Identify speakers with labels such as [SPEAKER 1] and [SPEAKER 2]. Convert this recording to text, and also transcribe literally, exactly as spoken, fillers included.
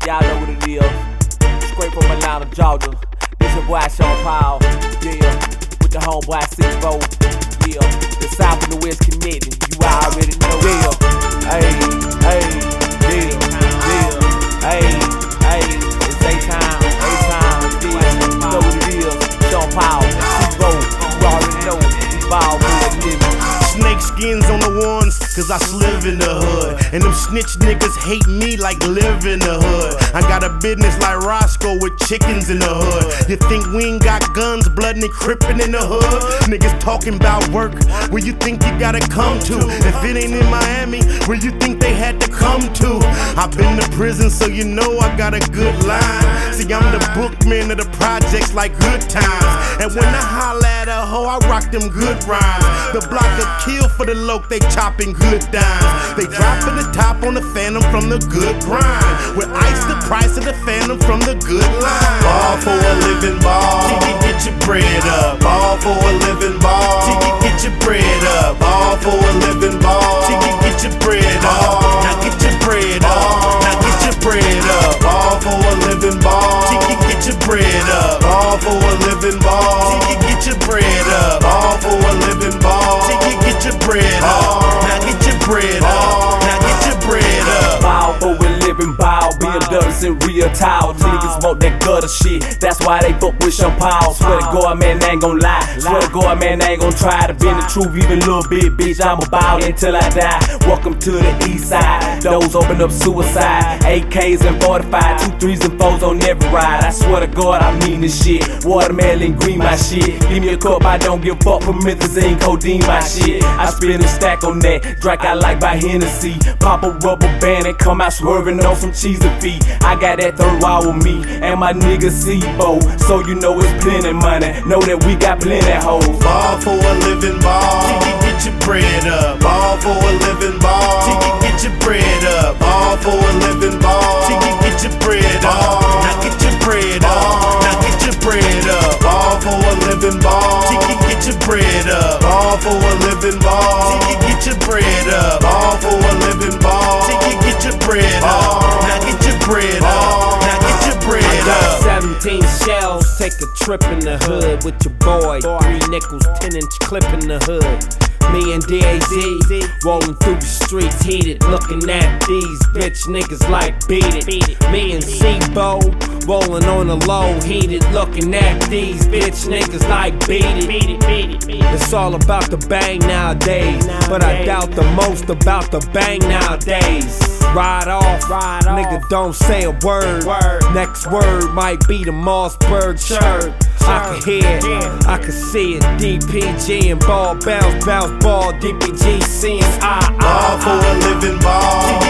[SPEAKER 1] Y'all know what it is. Straight from Atlanta, Georgia. This your boy Sean Paul. Yeah, with the homeboy C-Bo. Yeah, the South and the West connecting. You already know. Yeah, hey, hey, yeah, yeah, hey, hey. It's A-Time, A-Time. Yeah, you know what it is. Sean Paul, C-Bo. You already know. We ball good living.
[SPEAKER 2] Snake skins on the ones, cause I live in the hood. And them snitch niggas hate me like live in the hood. I got a business like Roscoe with chickens in the hood. You think we ain't got guns, blood and crippin' in the hood? Niggas talking about work, where you think you gotta come to? If it ain't in Miami, where you think they had to come to? I've been to prison, so you know I got a good line. See, I'm the bookman of the projects like Good Times. And when I holla at a hoe, I rock them good rhymes. The block of kill for the loc, they chopping good dimes. They dropping the top on the Phantom from the good grind. With ice the price of the Phantom from the good line. Ball for a living ball. Jiggy, get your bread up. Ball for a living ball. Jiggy, get your bread up. Ball for a living ball. Jiggy, get your bread up. Now get your bread up. Now get your bread up. Ball for a living ball. Jiggy, get your bread up. Ball for a living ball. Jiggy, get your bread up. Ball for a living ball. Jiggy, get your bread up. Now get your bread up. Now get your bread up.
[SPEAKER 1] Ball for a living ball. B M Ws and real towel. Niggas want that gutter shit. That's why they fuck with Sean Paul. Swear to God, man, I ain't gon' lie. Swear to God, man, I ain't gon' try to bend the truth even a little bit, bitch. I'm about until I die. Welcome to the east side. Doors open up suicide. A Ks and forty-five, two threes and fours on every ride. I swear to God, I mean this shit. Watermelon green, my shit. Give me a cup, I don't give a fuck. Promethazine, codeine, my shit. I spin a stack on that. Drink I like by Hennessy. Pop a rubber band and come out swerving on some cheese and feet. I got that third wall with me and my nigga C-Bo. So you know it's plenty money. Know that we got plenty hoes.
[SPEAKER 2] Ball for a living ball. Jiggy, get your bread up. Ball for a living ball. Jiggy, get your bread up. Ball for a living ball. Jiggy, get your bread up. Now get your bread up. Now get your bread up. Ball for a living ball. Jiggy, get your bread up. Ball for a living ball. Jiggy, get your bread up. Ball for a living ball. Jiggy, get your bread up. Now get your bread up. Now get your bread up.
[SPEAKER 3] seventeen shells, take a trip in the hood with your boy. Three nickels, ten inch clip in the hood. Me and D A Z rolling through the streets, heated, looking at these bitch niggas like beat it. Me and C-Bo rolling on the low, heated, looking at these bitch niggas like beat it. It's all about the bang nowadays, but I doubt the most about the bang nowadays. Ride off, nigga don't say a word. Next word might be the Mossberg shirt. I can hear it, I can see it. D P G and ball bounce, bounce ball. D P G seeing I, I,
[SPEAKER 2] Ball for a living ball.